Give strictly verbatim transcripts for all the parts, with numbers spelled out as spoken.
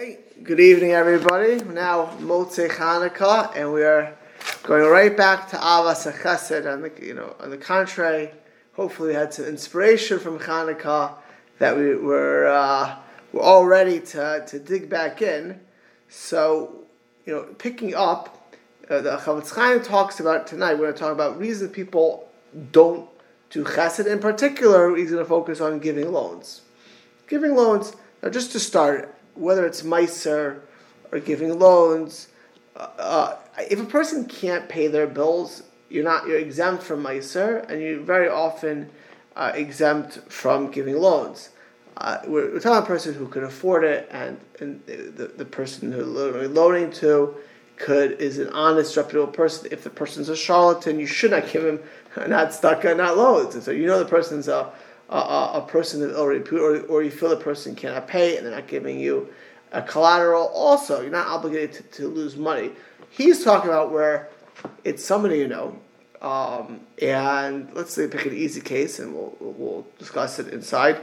Okay, good evening everybody. We're now Motzei Chanukah, and we are going right back to Avas HaChesed. On the, you know, on the contrary, hopefully we had some inspiration from Chanukah that we were uh, we're all ready to, to dig back in. So, you know, picking up, uh, the Chavetz Chaim talks about tonight. We're going to talk about reasons people don't do Chesed. In particular, he's going to focus on giving loans. Giving loans. Now, just to start, whether it's Meiser or giving loans, uh, uh, if a person can't pay their bills, you're not you're exempt from Meiser, and you're very often uh, exempt from giving loans. Uh, we're, we're talking about a person who could afford it, and, and the, the person who they're loaning to could is an honest, reputable person. If the person's a charlatan, you should not give him not tzedakah, not loans. And so you know the person's a A, a person of ill repute, or, or you feel the person cannot pay and they're not giving you a collateral. Also, you're not obligated to, to lose money. He's talking about where it's somebody you know, um, and let's say pick an easy case, and we'll we'll discuss it inside.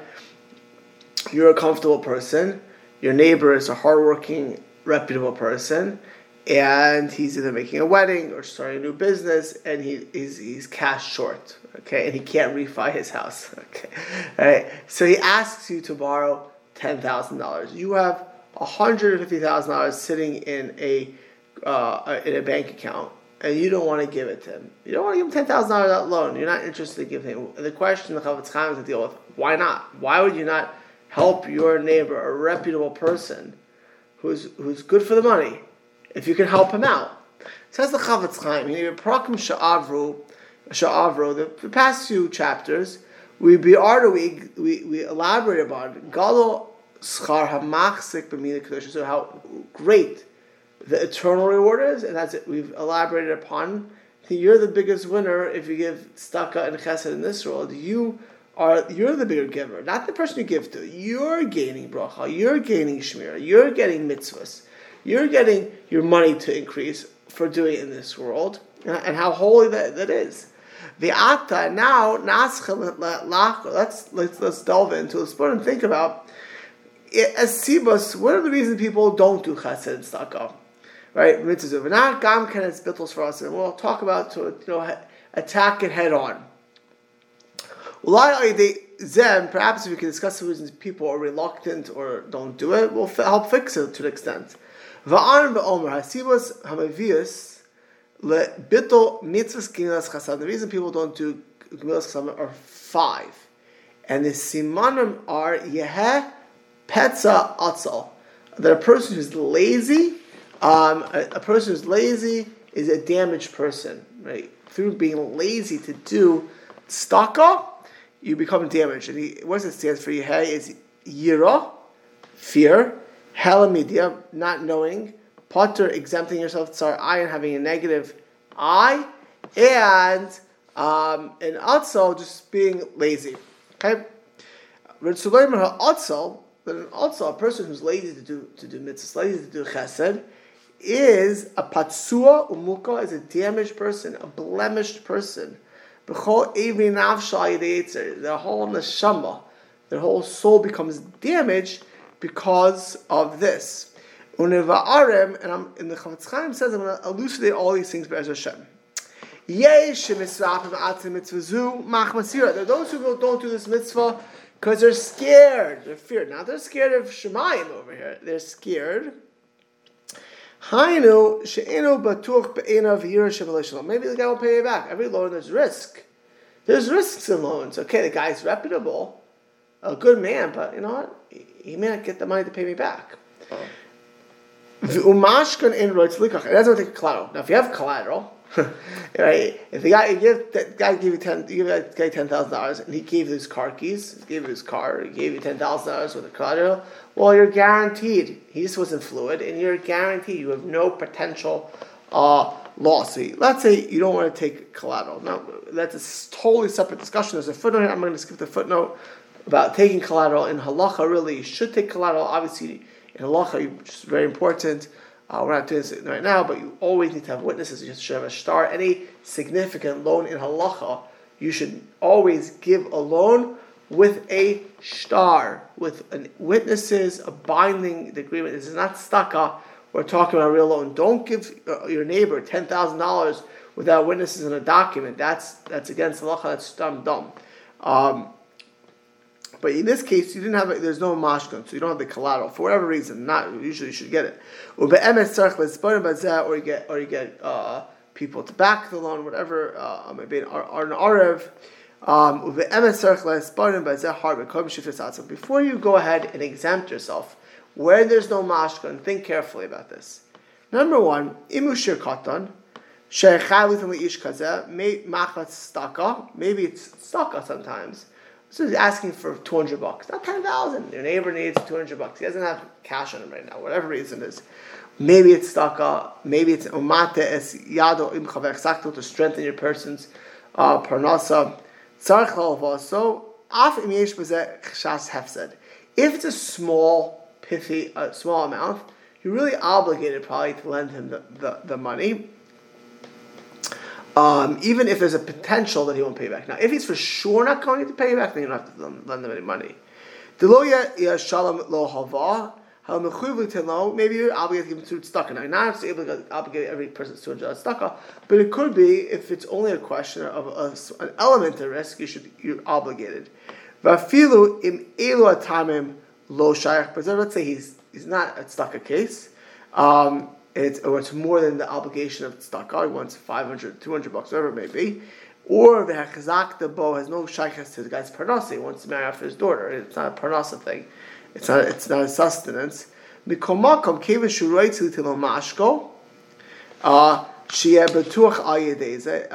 You're a comfortable person. Your neighbor is a hardworking, reputable person, and he's either making a wedding or starting a new business, and he he's, he's cash short. Okay, and he can't refi his house. Okay, all right. So he asks you to borrow ten thousand dollars. You have one hundred fifty thousand dollars sitting in a uh, in a bank account, and you don't want to give it to him. You don't want to give him ten thousand dollars out loan. You're not interested in giving him. The question the Chavetz Chaim has to deal with: why not? Why would you not help your neighbor, a reputable person, who's who's good for the money, if you can help him out? Says the Chavetz Chaim, you know, Prakim Sha'avru. Sha'avro, the, the past few chapters, we we we we elaborate about Galo Schar Hamachzik B'Mina Kedusha, so how great the eternal reward is, and that's it. We've elaborated upon. You're the biggest winner if you give tzedakah and chesed in this world. You are you're the bigger giver, not the person you give to. You're gaining bracha, you're gaining shmira, you're getting mitzvahs, you're getting your money to increase for doing it in this world, and how holy that, that is. The Ata now let's let's let's delve into let's put and think about it, as sibos. What are the reasons people don't do chesed and tzedakah? Right, mitzvah. Not gam ken it's bittles for us, and we'll talk about to you know attack it head on. Perhaps if we can discuss the reasons people are reluctant or don't do it, we'll help fix it to an extent. Va'an ve'omer hasibos hamavius. Le bittul mitzvahs gemilas chesed. The reason people don't do gemilas chesed are five, and the simanim are yeheh petza atzal. That a person who's lazy, um, a, a person who's lazy is a damaged person. Right, through being lazy to do tzedakah, you become damaged. And he, what does it stand for? Yeheh is yira, fear, helamidia, not knowing. Potter, exempting yourself, tsar ayin, having a negative eye, and um, and also just being lazy. Okay, also, also a person who's lazy to do to do mitzvahs, lazy to do chesed, is a patsua umuka, is a damaged person, a blemished person. Their whole neshama, their whole soul becomes damaged because of this. And I'm, in the Chavetz Chaim says, I'm going to elucidate all these things by Hashem. There are those who don't do this mitzvah because they're scared. They're feared. Now they're scared of Shemayim over here. They're scared. Maybe the guy won't pay you back. Every loan, there's risk. There's risks in loans. Okay, the guy's reputable, a good man, but you know what? He may not get the money to pay me back. Oh. It doesn't take collateral. Now, if you have collateral, right? If the guy, give that guy gave you ten, you give that guy ten thousand dollars, and he gave you his car keys, he gave you his car, he gave you ten thousand dollars with a collateral. Well, you're guaranteed. He just wasn't fluid, and you're guaranteed. You have no potential uh, loss. So let's say you don't want to take collateral. Now, that's a totally separate discussion. There's a footnote here. I'm going to skip the footnote about taking collateral in halacha. Really, you should take collateral. Obviously. In halacha, which is very important. Uh, we're not doing this right now, but you always need to have witnesses. You should have a star. Any significant loan in halacha, you should always give a loan with a star, with an, witnesses, a binding agreement. This is not staka. We're talking about a real loan. Don't give your neighbor ten thousand dollars without witnesses in a document. That's that's against halacha. That's dumb, dumb. Um, but in this case, you didn't have. A, there's no mashkon, so you don't have the collateral for whatever reason. Not usually, you should get it. Or you get, or you get uh, people to back the loan, whatever. Uh, maybe an arev. Um, before you go ahead and exempt yourself, where there's no mashkon, think carefully about this. Number one, imushir katan. Maybe it's staka sometimes. So he's asking for two hundred bucks, not ten thousand. Your neighbor needs two hundred bucks. He doesn't have cash on him right now, whatever reason it is. Maybe it's staka. Maybe it's umate es yado im chaver sakto to strengthen your person's uh, parnasa. Tzarich la'alvaso af im yesh b'zeh chshas hefsed. If it's a small, pithy, uh, small amount, you're really obligated probably to lend him the, the, the money. Um, even if there's a potential that he won't pay back. Now, if he's for sure not going to pay back, then you don't have to lend him any money. Maybe you're obligated to give him two tzedakah. Now, you're not able to obligate every person to two hundred tzedakah, but it could be, if it's only a question of a, an element of risk, you should, you're obligated. Let's say he's, he's not a tzedakah case. Um, It's, or it's more than the obligation of tzedakah. He wants five hundred, two hundred bucks, whatever it may be. Or the hechazak the bo has no shaykhs to the guy's parnasa. He wants to marry after his daughter. It's not a parnasa thing. It's not. It's not a sustenance. Mikomakom kevin shuroitzu tilo mashko. Shia betuach ayedeze.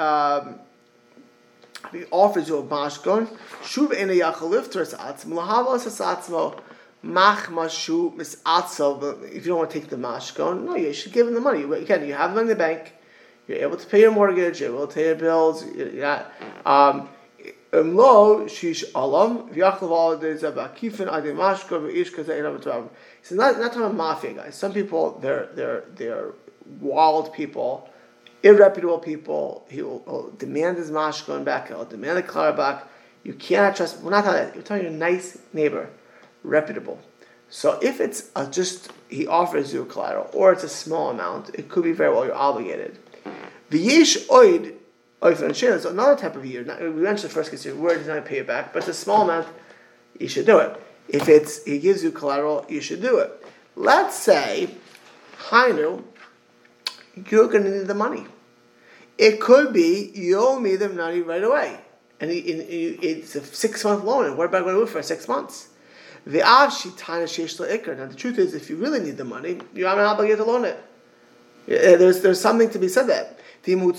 He offers you a mashkon. Shuv ena yachalif teres atzmo lahavos asatzmo. Mach mashu misatzel. If you don't want to take the mashkon, no, you should give him the money. Again, you have them in the bank. You're able to pay your mortgage. You're able to pay your bills. Yeah. Um. Lo shish alam v'yachlav al dezabakifin adi mashkon v'ish kazei rav. So not not talking about mafia guys. Some people they're they're they're wild people, irreputable people. He will, will demand his mashkon back. He'll demand the klar back. You cannot trust. We're not talking about that. You're talking a nice neighbor. Reputable. So if it's a just he offers you a collateral or it's a small amount, it could be very well you're obligated. V'yesh oid oid. So another type of year. We mentioned the first case here where he's not going to pay it back, but it's a small amount. You should do it. If it's he gives you collateral, you should do it. Let's say, Hainu, you're going to need the money. It could be you owe me the money right away, and it's a six month loan. And what am I going to do for six months? The Now the truth is, if you really need the money, you're not obligated to loan it. There's there's something to be said that. You're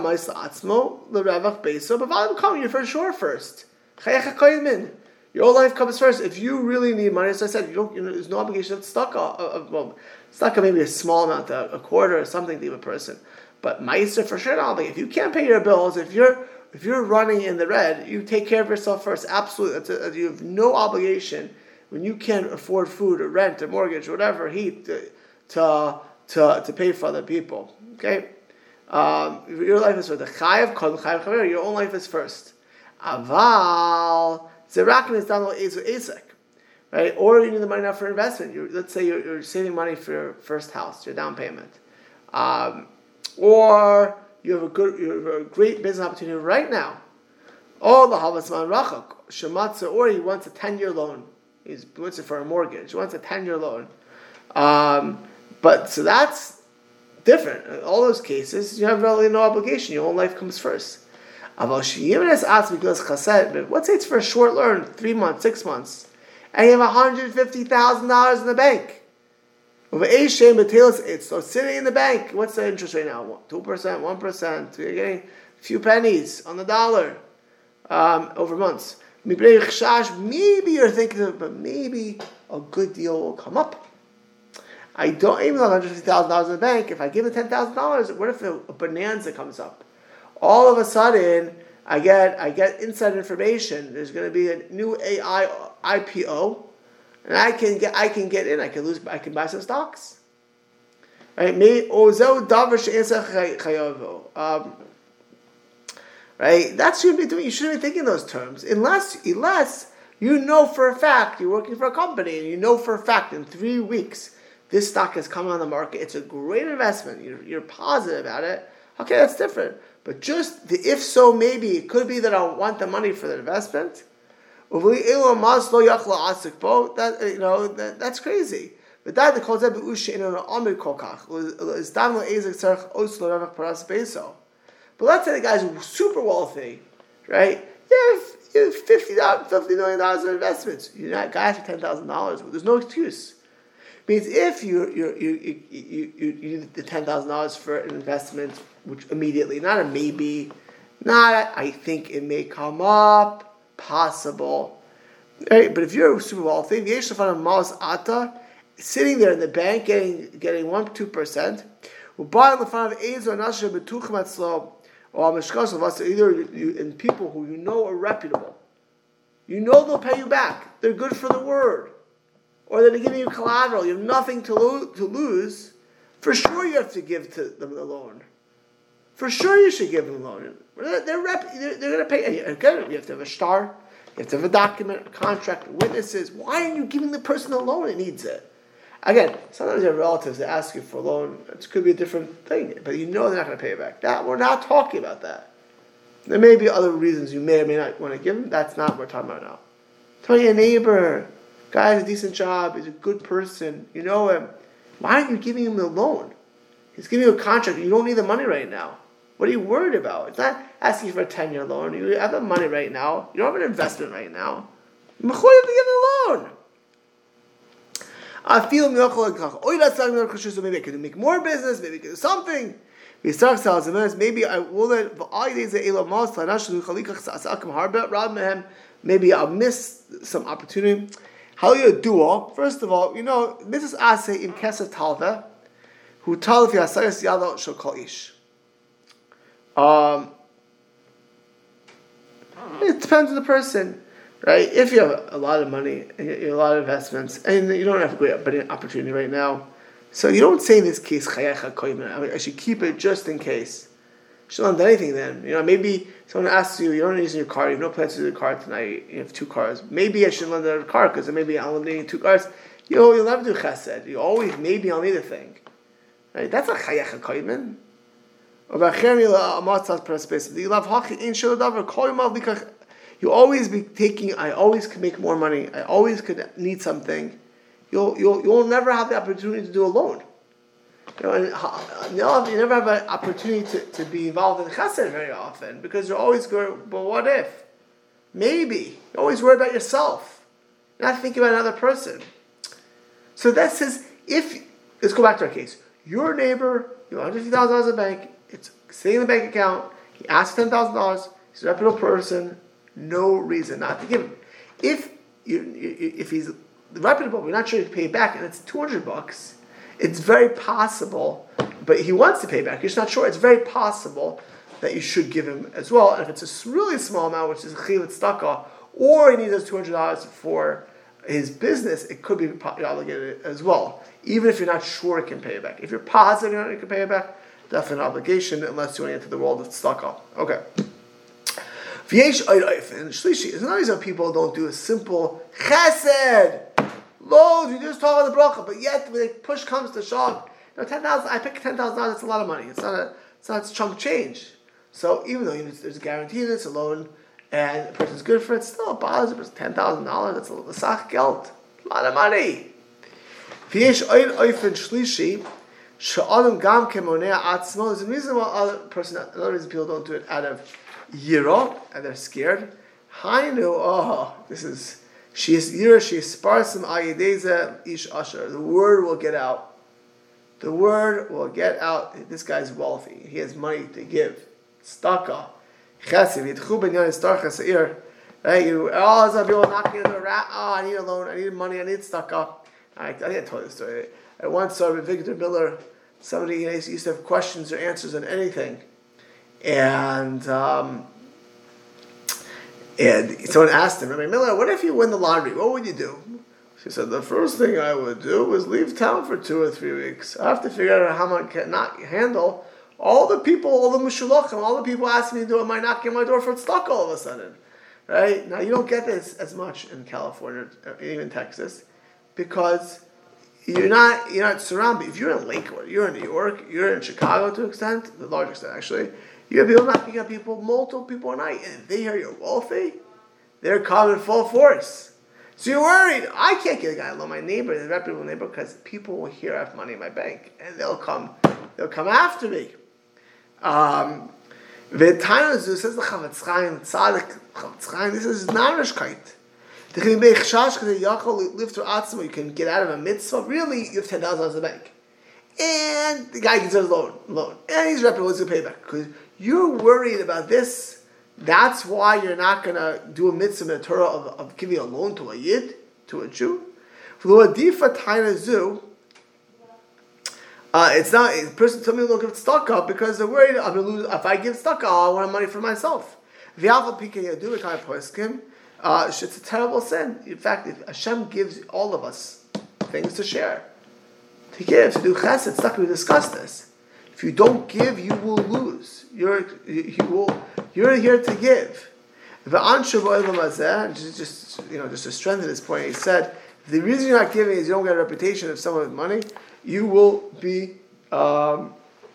for sure first. Your whole life comes first. If you really need money, as I said, you don't. You know, there's no obligation of tzedakah. Of, well, tzedakah maybe a small amount, a, a quarter or something to give a person. But ma'aser for sure not obligated. If you can't pay your bills, if you're if you're running in the red, you take care of yourself first. Absolutely, a, you have no obligation. When you can't afford food or rent or mortgage or whatever, heat to to to, to pay for other people. Okay, um, your life is for the chayav kol chayav chaver. Your own life is first. Aval zerakin is down ezu esek, right? Or you need the money now for investment. You're, let's say you're, you're saving money for your first house, your down payment, um, or you have a good, you have a great business opportunity right now. Or the havasman rachak shematza, or he wants a ten-year loan. He wants it for a mortgage. He wants a ten-year loan. Um, but, so that's different. In all those cases, you have really no obligation. Your own life comes first. But let's say it's for a short loan, three months, six months, and you have one hundred fifty thousand dollars in the bank. So sitting in the bank, what's the interest rate now? two percent, one percent. You're getting a few pennies on the dollar um, over months. Maybe you're thinking of, but maybe a good deal will come up. I don't even have one hundred fifty thousand dollars in the bank. If I give it ten thousand dollars, what if a, a bonanza comes up? All of a sudden, I get I get inside information. There's going to be a new A I I P O, and I can get I can get in. I can lose. I can buy some stocks. Right? Me ozo davar she'esa chayovo. Right? That shouldn't be doing. You shouldn't be thinking those terms unless unless You know for a fact, you're working for a company, and you know for a fact in three weeks, this stock has come on the market. It's a great investment. You're, you're positive about it. Okay, that's different. But just the if so, maybe, it could be that I want the money for the investment. That, you know, that, that's crazy. But that the concept is But let's say the guy's super wealthy, right? You have, you have fifty million dollars in investments. You're not guys for ten thousand dollars. There's no excuse. It means if you you you you you, you need the ten thousand dollars for an investment, which immediately, not a maybe, not a, I think it may come up, possible, right? But if you're super wealthy, sitting there in the bank getting getting one two percent, or either you, and people who you know are reputable, you know they'll pay you back. They're good for the word, or they're giving you collateral. You have nothing to, lo- to lose. For sure, you have to give to them the loan. For sure, you should give them a loan. They're they're, rep- they're, they're going to pay. Again, you have to have a star. You have to have a document, a contract, witnesses. Why are you giving the person a loan that needs it? Again, sometimes you have relatives that ask you for a loan. It could be a different thing, but you know they're not going to pay it back. That we're not talking about that. There may be other reasons you may or may not want to give them. That's not what we're talking about now. Tell your neighbor, guy has a decent job, he's a good person, you know him. Why aren't you giving him the loan? He's giving you a contract. You don't need the money right now. What are you worried about? It's not asking for a ten-year loan. You have the money right now. You don't have an investment right now. You have to give the loan. I feel maybe I could make more business, maybe I could do something. Maybe I will maybe I'll miss some opportunity. How you do all? First of all, you know, this is Ase in Kesef Talva, who told if Yasayas Yalo shall call Ish. Um, it depends on the person. Right? If you have a lot of money, and you have a lot of investments, and you don't have a great opportunity right now, so you don't say in this case, I should keep it just in case. You shouldn't have done anything then. You know, maybe someone asks you, you don't use your car, you have no plans to use your car tonight, you have two cars. Maybe I shouldn't lend a car because maybe I'll need two cars. You know, you'll never do chesed. You always, maybe I'll need a thing. Right? That's a chayecha koyman. You always be taking. I always could make more money. I always could need something. You'll you'll you'll never have the opportunity to do a loan. You know, and you never have an opportunity to, to be involved in chesed very often because you're always going. But what if? Maybe you're always worried about yourself, not thinking about another person. So that says if let's go back to our case. Your neighbor, you have fifty thousand dollars in the bank. It's sitting in the bank account. He asks ten thousand dollars. He's a reputable person. No reason not to give him. If you, if he's reputable, we're not sure he can pay back, and it's two hundred bucks. It's very possible, but he wants to pay back. You're just not sure. It's very possible that you should give him as well. And if it's a really small amount, which is a chivat staka, or he needs those two hundred dollars for his business, it could be obligated as well. Even if you're not sure it can pay it back. If you're positive you're not it can pay it back, definitely an obligation unless you want to get into the world of staka. Okay. V'yesh oif and shlishi. It's not always that people don't do a simple chesed. Loads, you just talk about the bracha, but yet when push comes to shove, you know, ten thousand. I pick ten thousand dollars. That's a lot of money. It's not a, it's not a chunk change. So even though you know, there's a guarantee that it's a loan and the person's good for it, still it bothers the ten thousand dollars. That's a l'sach geld, a lot of money. V'yesh oif and shlishi. She'adam gam kemonea atzmo. There's a reason why other person, another reason people don't do it out of Yira, and they're scared. Hainu, oh, this is, she is Yira, she is sparsim ayedeza ish asher. The word will get out. The word will get out. This guy's wealthy. He has money to give. Staka. Chesiv, yitchu ben yon star chesir. Right, you, oh, some people knocking on the rat. Oh, I need a loan, I need money, I need staka. I, I think I told you the story. I once saw with Victor Miller, somebody you know, used to have questions or answers on anything. And um, and someone asked him, Rabbi Miller, what if you win the lottery? What would you do? She said, the first thing I would do is leave town for two or three weeks. I have to figure out how I can not handle all the people, all the mushulachim, all the people asking me to do it, might knock on my door for tzedakah all of a sudden. right? Now you don't get this as much in California, or even Texas, because you're not you're not surrounded. If you're in Lakewood, you're in New York, you're in Chicago to an extent, the large extent actually. You have people knocking at people, multiple people a night, and if they hear you're wealthy, they're coming full force. So you're worried. I can't get a guy alone, my neighbor, the reputable neighbor, because people will hear I have money in my bank, and they'll come, they'll come after me. Um, the time says the Chavetz Chaim, Tzaddik Chavetz Chaim. This is narishkeit. The can be chash because you live through atzma. You can get out of a mitzvah. Really, you have ten thousand dollars in the bank, and the guy gives us a loan, loan, and he's reputable. He's going to pay back because you're worried about this. That's why you're not going to do a mitzvah in the Torah of, of giving a loan to a yid, to a Jew. Uh, it's not, a person told me to look at tzedakah because they're worried I'm going to lose. If I give tzedakah, I want money for myself. Uh, it's a terrible sin. In fact, if Hashem gives all of us things to share, to give, to do chesed, tzedakah, we discussed this. If you don't give, you will lose. You're you will you're here to give. Just, just you know, just to strengthen this point, he said, the reason you're not giving is you don't get a reputation of someone with money. You will be um,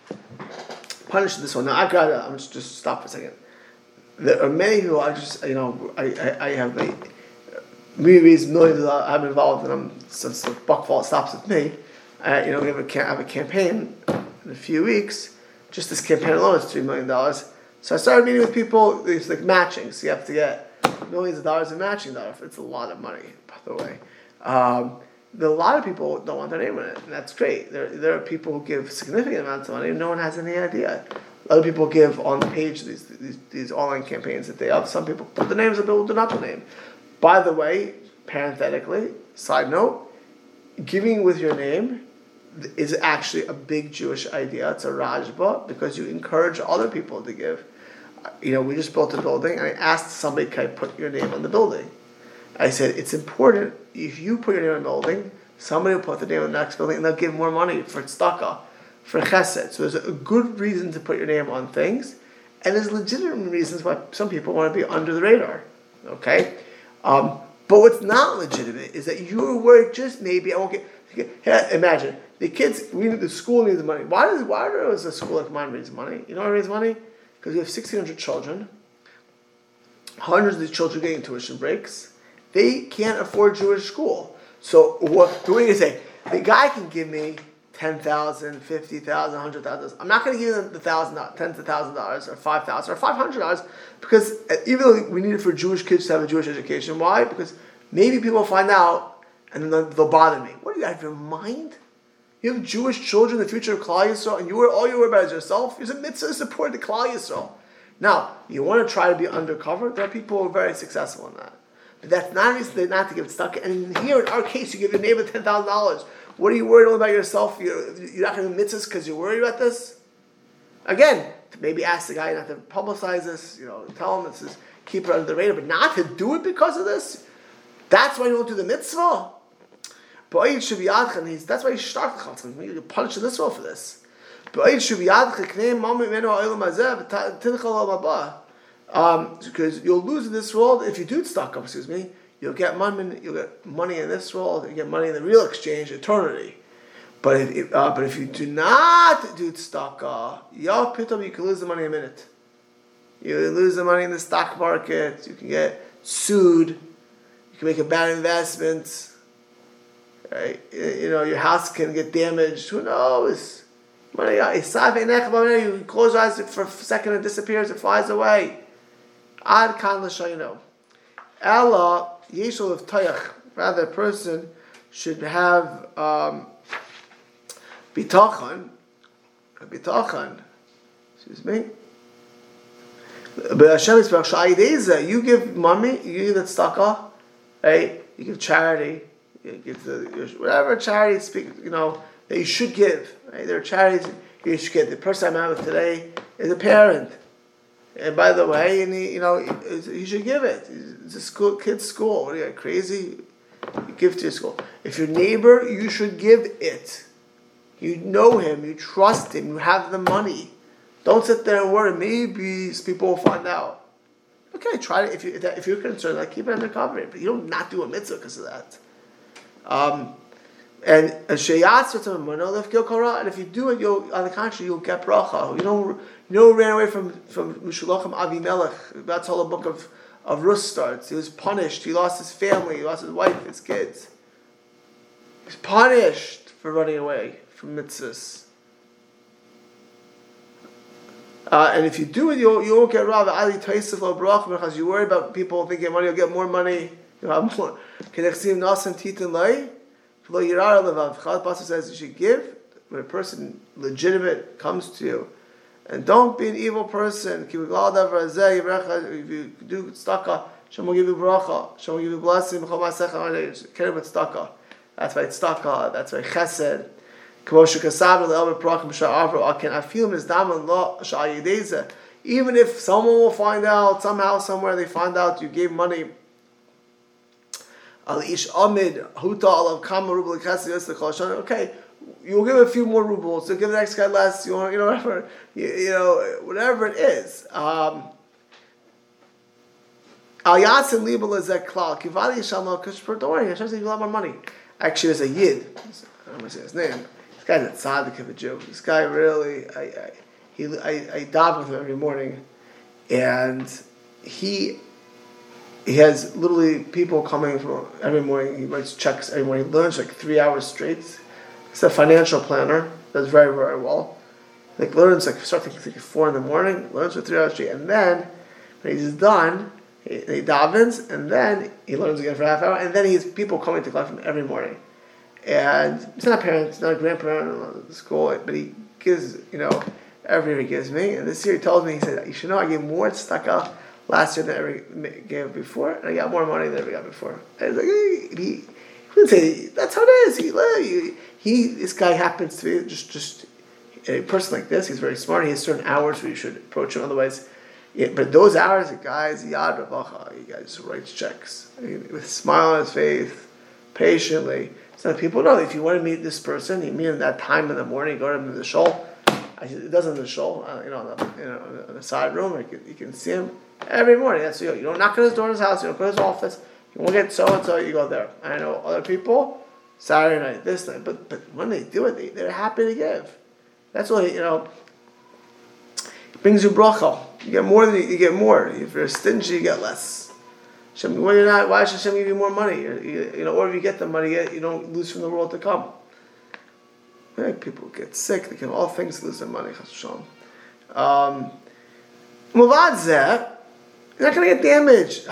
punished in this one. Now I've got to. I'm just just stop for a second. There are many people. I just you know I I, I have a millions millions that I'm involved in. I'm since the buckfall stops with me. Uh, you know we have a I have a campaign in a few weeks. Just this campaign alone is three million dollars. So I started meeting with people. It's like matching. So you have to get millions of dollars in matching dollars. It's a lot of money, by the way. Um, a lot of people don't want their name in it, and that's great. There, there are people who give significant amounts of money, and no one has any idea. Other people give on the page these, these these online campaigns that they have. Some people put the names of people who do not put the name. By the way, parenthetically, side note, giving with your name is actually a big Jewish idea. It's a rajba because you encourage other people to give. You know, we just built a building, and I asked somebody, can I put your name on the building? I said, it's important, if you put your name on the building, somebody will put the name on the next building, and they'll give more money for tzedakah, for chesed. So there's a good reason to put your name on things, and there's legitimate reasons why some people want to be under the radar. Okay? Um, but what's not legitimate is that you're worried just maybe, I won't get, get imagine, the kids, we need, the school needs money. Why does why does a school like mine raise money? You know why it raises money? Because we have sixteen hundred children. Hundreds of these children getting tuition breaks. They can't afford Jewish school. So what do we say? The guy can give me ten thousand, fifty thousand, one hundred thousand. I'm not going to give them the thousand, tens of thousand dollars, or five thousand, or five hundred dollars, because even though we need it for Jewish kids to have a Jewish education, why? Because maybe people will find out and then they'll, they'll bother me. What do you have your mind? You have Jewish children, the future of Klal Yisrael, and you were all you worry about is yourself. There's a mitzvah to support the Klal Yisrael. Now, you want to try to be undercover. There are people who are very successful in that. But that's not a reason not to give tzedakah. And here, in our case, you give your neighbor ten thousand dollars. What are you worried only about yourself? You're, you're not going to do mitzvahs because you're worried about this? Again, maybe ask the guy not to publicize this, you know, tell him this is, keep it under the radar, but not to do it because of this? That's why you don't do the mitzvah? But that's why you start the chatzon. You're punished in this world for this. Um, because you'll lose in this world if you do tzedakah. Excuse me, you'll get money. You'll get money in this world. You get money in the real exchange, eternity. But if uh, but if you do not do tzedakah, you can lose the money in a minute. You lose the money in the stock market. You can get sued. You can make a bad investment. Right? You know, your house can get damaged. Who knows? You close your eyes for a second, it disappears, it flies away. Ad kan l'shayno. Ella yeshul of tayach. Rather, a person should have um, bitachon. Bitachon. Excuse me. But Hashem is you give money, you give the tzedakah, right? You give charity. You give the whatever charity speak, you know, that you should give. Right? There are charities you should get. The person I'm out with today is a parent, and by the way, and he, you know, you should give it. It's a school, kid's school. What are you crazy? You give to your school. If your neighbor, you should give it. You know him, you trust him, you have the money. Don't sit there and worry. Maybe people will find out. Okay, try to, if, you, if you're concerned, like, keep it under cover, but you don't not do a mitzvah because of that. Um, and and if you do it, you'll, on the contrary, you'll get bracha. You know, you know, ran away from from Mishulachim Avimelech. That's how the book of of Rus starts. He was punished. He lost his family. He lost his wife, his kids. He was punished for running away from mitzvahs. Uh, and if you do it, you you won't get Rav Ali Taisif Lo Bracha because you worry about people thinking money. You'll get more money. You'll have more. Kenechsim Nasan Titan Lai. Lo Yirar Levav. Chal Pasuk says you should give when a person legitimate comes to you, and don't be an evil person. If you do tzedakah, Hashem will give you bracha. Hashem will give you blessing. Care about tzedakah. That's why it's tzedakah. That's why chesed. Even if someone will find out, somehow, somewhere they find out you gave money, okay, you'll give a few more rubles, you'll give the next guy less, you want, you know, whatever, you, you know, whatever it is. Um, don't worry, Hashem says you have more money. Actually, there's a yid. I don't want to say his name. This guy's a tzaddik of a Jew. This guy really, I, I he, I, I daven with him every morning, and he, he has literally people coming from every morning. He writes checks every morning. He learns like three hours straight. He's a financial planner. Does very very well. Like learns like starts like, like four in the morning. Learns for three hours straight, and then when he's done, he, he davens, and then he learns again for half hour, and then he has people coming to class from every morning. And he's not a parent, he's not a grandparent at school, but he gives, you know, every year he gives me. And this year he told me, he said, you should know I gave more tzedakah last year than I ever gave before, and I got more money than I ever got before. And like, he, he, he wouldn't say, that's how it is. He, he, he, this guy happens to be just, just a person like this. He's very smart. He has certain hours where you should approach him, otherwise. Yeah, but those hours, the guys, yad ravacha, he guys writes checks I mean, with a smile on his face, patiently. So people know if you want to meet this person, you meet him that time in the morning. You go to him in the shul. It doesn't in the shul, uh, you know, in the, you know, in the side room. You can, you can see him every morning. That's you. You don't knock on his door in his house. You don't go to his office. You won't get so and so. You go there. I know other people. Saturday night, this night, but but when they do it, they they're happy to give. That's what you know. It brings you bracha. You get more than you, you get more. If you're stingy, you get less. Hashem, when you're not, why should Hashem give you more money? You, you know, or if you get the money, you don't lose from the world to come. Yeah, people get sick; they can all things lose their money. Hashem. Um, Muvadzeh, you're not going to get damaged.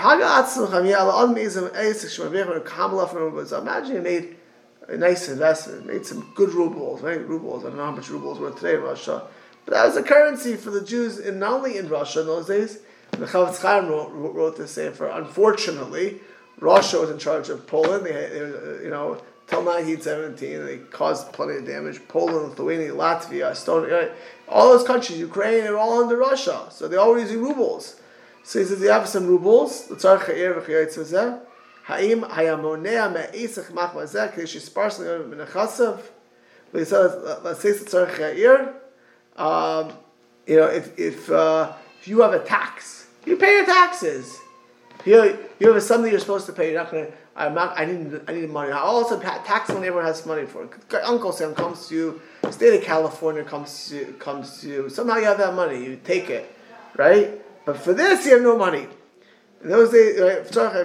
Imagine you made a nice investment, made some good rubles, right? Rubles. I don't know how much rubles were today in Russia, but that was the currency for the Jews, in not only in Russia in those days. The Chavetz Chaim wrote, wrote this saying, for unfortunately, Russia was in charge of Poland. They, had, they were, you know, till nineteen seventeen, they caused plenty of damage. Poland, Lithuania, Latvia, Estonia, all those countries, Ukraine, they were all under Russia. So they all were using rubles. So he says, you have some rubles. The Tzar Cha'ir v'Chayot says that. Ha'im hayamonea me'esach machmazeh k'yish sparsely menechasav. But he says, let's say the Tzar Cha'ir, um, you know, if if uh, if you have a tax, you pay your taxes. You you have something you're supposed to pay. You're not going to. I'm not. I need. I need money. Also, tax money everyone has money for. Uncle Sam comes to you. The state of California comes to comes to you. Somehow you have that money. You take it, right? But for this, you have no money. In those days, what are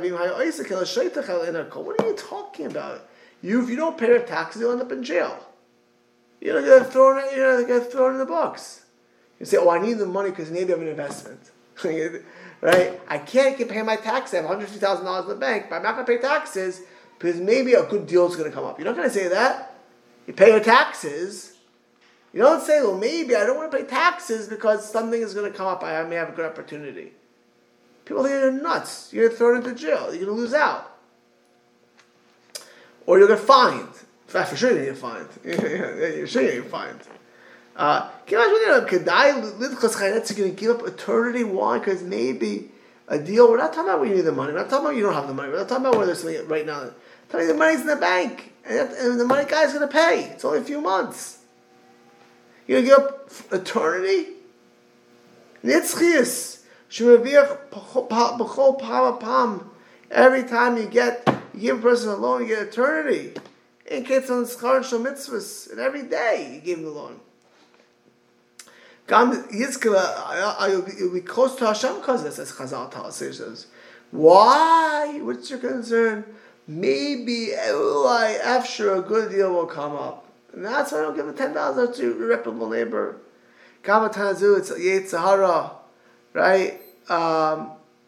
you talking about? You if you don't pay your taxes, you'll end up in jail. You're gonna get thrown. You're gonna get thrown in the box. You say, "Oh, I need the money because maybe I have an investment." Right? I can't pay my taxes. I have one hundred fifty thousand dollars in the bank, but I'm not going to pay taxes because maybe a good deal is going to come up. You're not going to say that. You pay your taxes. You don't say, well, maybe I don't want to pay taxes because something is going to come up. I may have a good opportunity. People think you're nuts. You're going to throw into jail. You're going to lose out. Or you'll get fined. For sure you're going to get fined. You're sure you're going to get fined. Uh, can you imagine you're going to give up eternity? Why? Because maybe a deal. We're not talking about where you need the money. We're not talking about you don't have the money. We're not talking about where there's something right now. We're talking about the money's in the bank, and, and the money guy's going to pay. It's only a few months. You're going to give up eternity? Nitzchias. Every time you get, you give a person a loan, you get eternity. In case on mitzvahs, and every day you give him the loan. You'll be close to Hashem because of this, as Chazal says. Why? What's your concern? Maybe, after a good deal will come up. And that's why I don't give a ten dollars to your reputable neighbor. Kamatanazu, it's Yetzer Hara, right? Um,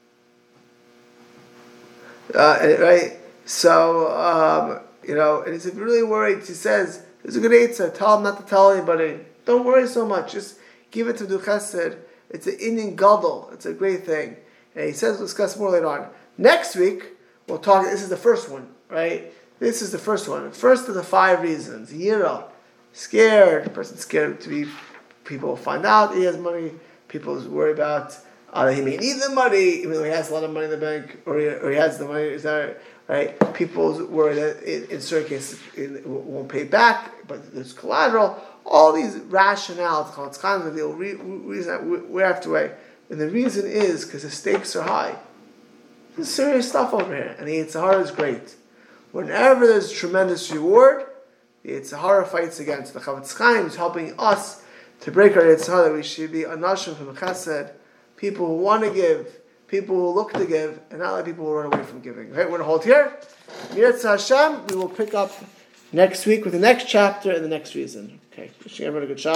uh, right? So, um, you know, and he's really worried. He says, there's a good Yetzer, tell him not to tell anybody. Don't worry so much. Just give it to do chesed. It's an Indian gadol. It's a great thing. And he says we'll discuss more later on. Next week, we'll talk, this is the first one, right? This is the first one. First of the five reasons. Yira, scared. The person's scared to be, people will find out he has money. People worry about uh, he may need the money, even though he has a lot of money in the bank, or he, or he has the money, is that right? People worry that in, in certain cases it won't pay back, but there's collateral. All these rationales, it's kind of the reason we have to wait. And the reason is because the stakes are high. There's serious stuff over here. And the Yetzer Hara is great. Whenever there's tremendous reward, the Yetzer Hara fights against. The Chavetz Chaim is helping us to break our Yetzer Hara, that we should be anashim from chesed, people who want to give, people who look to give, and not let people who run away from giving. Right? We're going to hold here. Yetzer Hashem, we will pick up next week with the next chapter and the next reason. Okay. Wishing everyone a good shot.